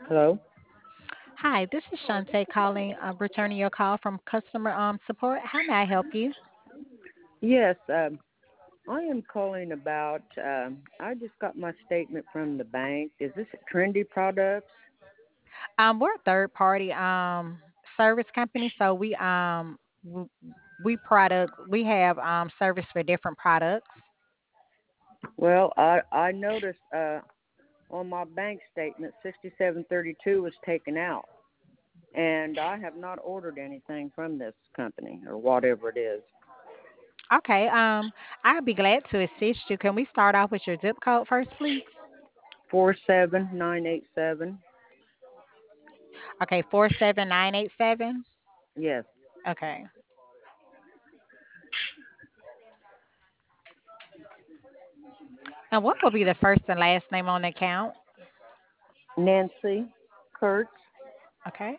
Hello? Hi, this is Shantae calling, returning your call from customer support. How may I help you? Yes, I am calling about, I just got my statement from the bank. Is this Trendy Products? We're a third party service company, so we have service for different products. Well, I noticed on my bank statement 6732 was taken out, and I have not ordered anything from this company or whatever it is. Okay, I'd be glad to assist you. Can we start off with your zip code first, please? 47987. Okay, 47987. Yes. Okay, and what will be the first and last name on the account? Nancy Kurtz. Okay,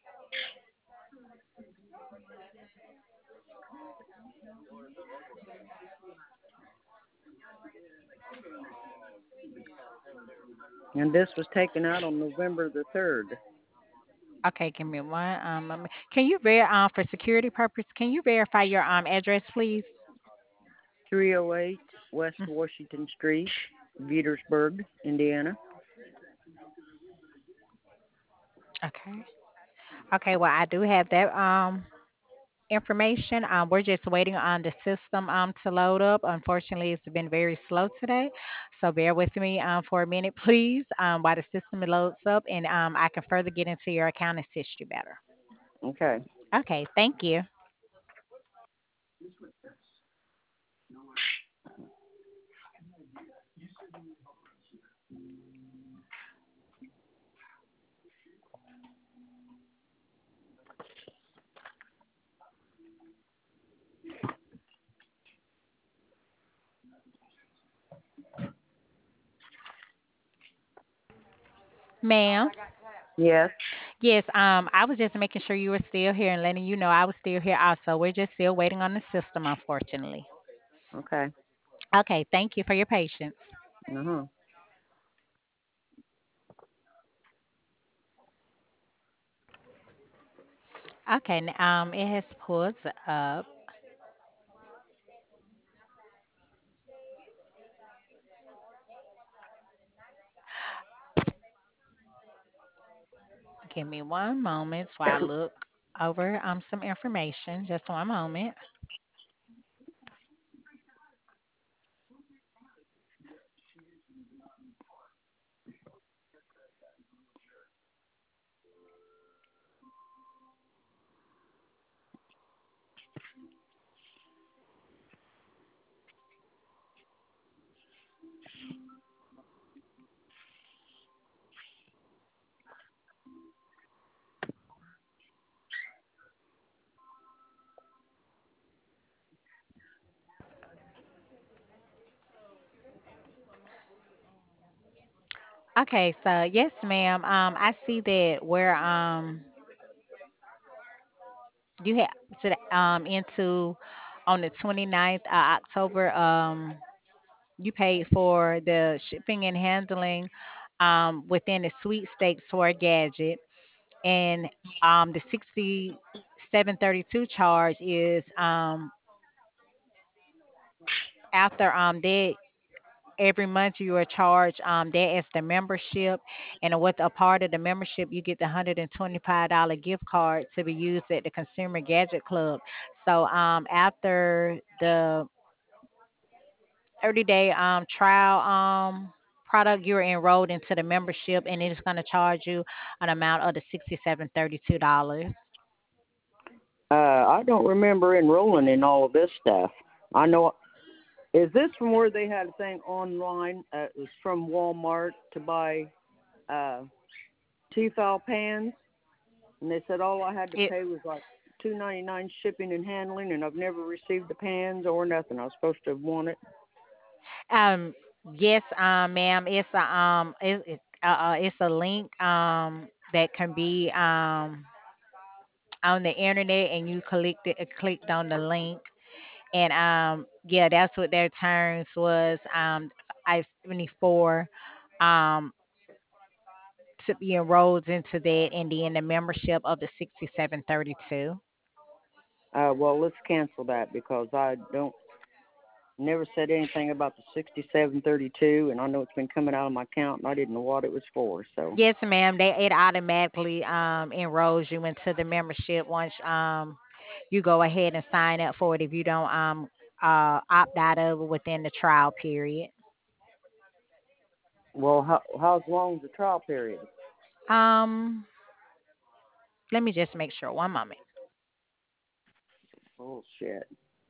And this was taken out on November the 3rd. okay, give me one. Can you for security purpose? Can you verify your address, please? 308 West Washington Street, Petersburg, Indiana. Okay. Okay, well, I do have that information. We're just waiting on the system to load up. Unfortunately, it's been very slow today, so bear with me for a minute, please, while the system loads up, and I can further get into your account and assist you better. Okay. Okay, thank you. Ma'am, Yes. yes, I was just making sure you were still here and letting you know I was still here also. We're just still waiting on the system, unfortunately. Okay. Okay, thank you for your patience. Uh-huh. Okay, it has pulled up. Give me one moment while I look over some information. Just one moment. Okay, so yes, ma'am. I see that where you have to into on the 29th October. You paid for the shipping and handling within the sweepstakes for a gadget, and the 6732 charge is after that every month you are charged that as the membership, and with a part of the membership you get the $125 gift card to be used at the Consumer Gadget Club. So after the 30-day trial product, you're enrolled into the membership, and it is going to charge you an amount of the $67.32. I don't remember enrolling in all of this stuff. I know. Is this from where they had a thing online? It was from Walmart to buy uh, Tefal pans, and they said all I had to It pay was like $2.99 shipping and handling, and I've never received the pans or nothing. I was supposed to have won it. um yes, ma'am, it's a link that can be on the internet, and you clicked on the link, and yeah, that's what their terms was. I 74 um to be enrolled into that, and then the membership of the 6732. Well, let's cancel that because I don't never said anything about the 6732, and I know it's been coming out of my account, and I didn't know what it was for. So, Yes, ma'am. It automatically enrolls you into the membership once you go ahead and sign up for it if you don't opt out of it within the trial period. well, how's long is the trial period? Um, Let me just make sure. One moment. Bullshit.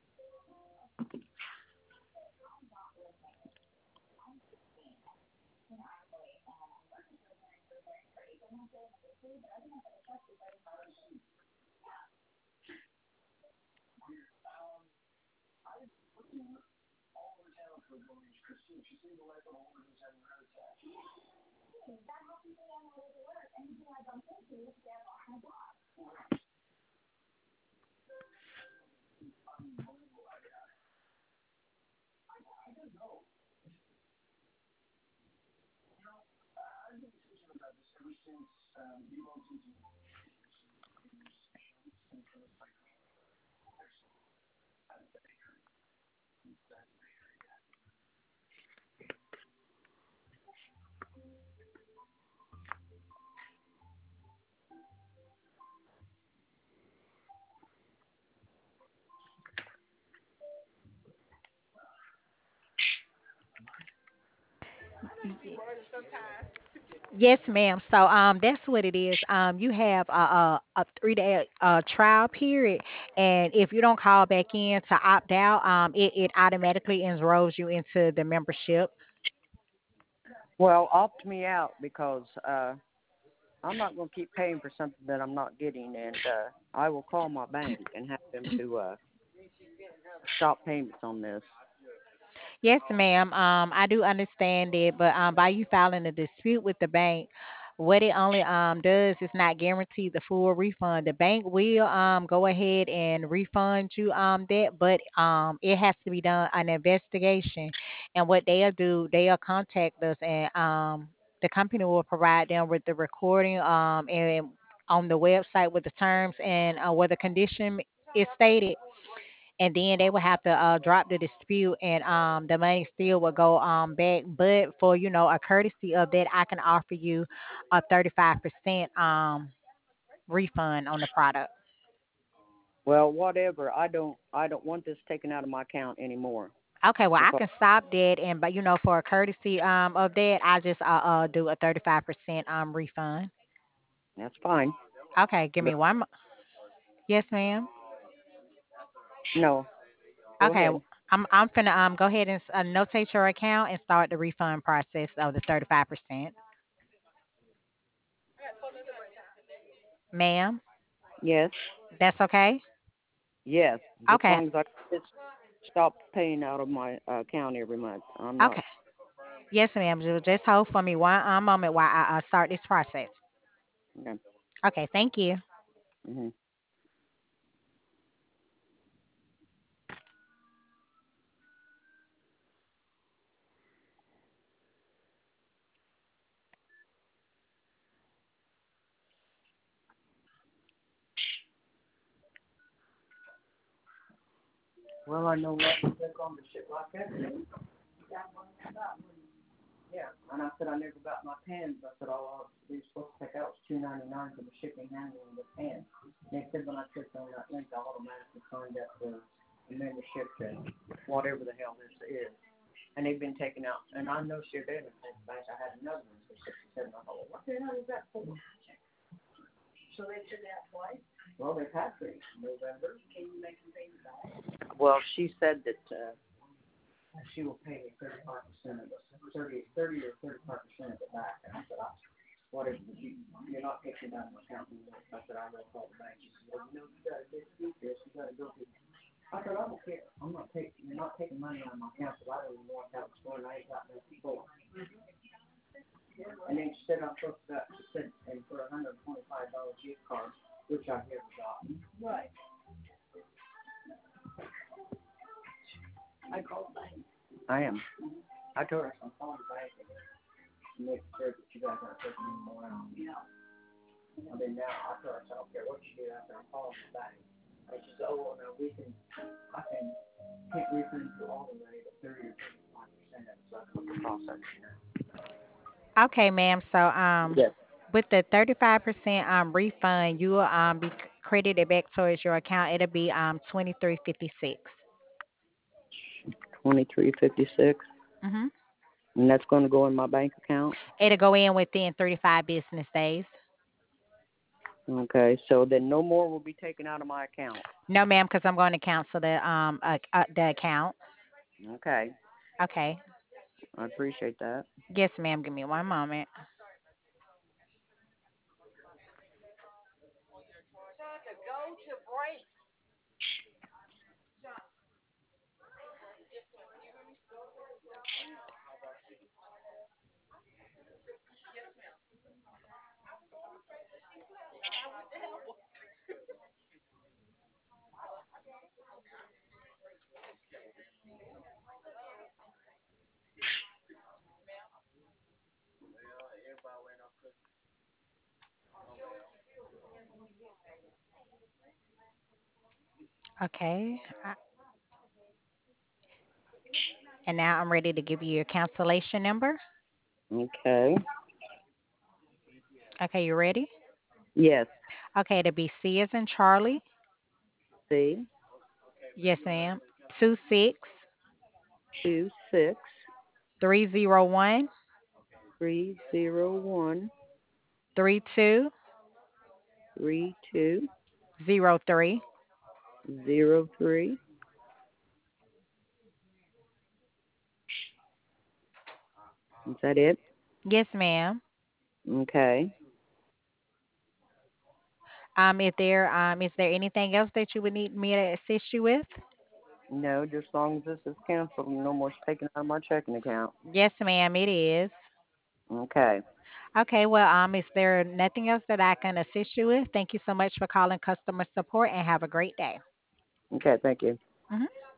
Yes, ma'am. So that's what it is. You have a 3 day trial period, and if you don't call back in to opt out, it automatically enrolls you into the membership. Well, opt me out because I'm not going to keep paying for something that I'm not getting, and I will call my bank and have them to stop payments on this. Yes, ma'am. I do understand it, but by you filing a dispute with the bank, what it only does is not guarantee the full refund. The bank will go ahead and refund you that, but it has to be done an investigation, and what they'll do, they'll contact us, and the company will provide them with the recording and on the website with the terms and where the condition is stated, and then they would have to drop the dispute, and the money still would go back. But for a courtesy of that, I can offer you a 35% refund on the product. Well, whatever. I don't want this taken out of my account anymore Okay, well I because can stop that, and but for a courtesy of that, I just do a 35% refund. that's fine. Okay, give me But one. Yes, ma'am. no, go Okay, ahead. I'm finna go ahead and notate your account and start the refund process of the 35%, ma'am. Yes, That's okay. yes. Just as Okay. long as I just stop paying out of my account every month. I'm not. Okay. Yes, ma'am. Just hold for me one moment while I start this process. Okay. Okay, thank you. Hmm. Well, I know what to click on the shit like that. Yeah, and I said I never got my pens. I said all I was supposed to take out was $2.99 for the shipping, handling, and the pen. They said when I clicked on that link, I automatically signed up for the membership to whatever the hell this is. And they've been taken out. And I know she did in the bank. I had another one for 67. I thought, well, what the hell is that for? So they took it out twice? Well, they've had to. November. Can you make them pay back? Well, she said that she will pay me 35% of it, 30 or 35% of it back. And I said, what if you're not taking that into account anymore? I said, I will call the bank. She said, well, you got to dispute this. You got to go through. I said, I don't care. You're not taking money out of my account because I don't even know what that was for, and I ain't got that before. And then she said, I'm supposed to, she said, and for a $125 gift card, which I never got. Right. I called the bank. I am. I told her I'm calling the bank. make sure that you guys aren't taking any more out. I mean, now I don't care what you do after I'm calling the bank. I just say, oh, well, no, I can't refund you all the money, but 30 or 35% of it, so that's what the process is. Okay, ma'am. So Yes. with the 35% refund, you will be credited back towards your account. It'll be 23.56. 23.56, Mhm. and that's going to go in my bank account. It'll go in within 35 business days. Okay, so then no more will be taken out of my account. No, ma'am, because I'm going to cancel the account. Okay, Okay. I appreciate that. Yes, ma'am. Give me one moment. Okay. And now I'm ready to give you your cancellation number. Okay. Okay, you ready? Yes. Okay, it'll be C as in Charlie. C Yes, ma'am. 26 26 301 301 3203. 3203. Is that it? Yes, ma'am. Okay. Is there anything else that you would need me to assist you with? No, just as long as this is canceled, no more taken out of my checking account. Yes, ma'am, it is. Okay. Okay, well, is there nothing else that I can assist you with? Thank you so much for calling customer support and have a great day. Okay, thank you. Mhm.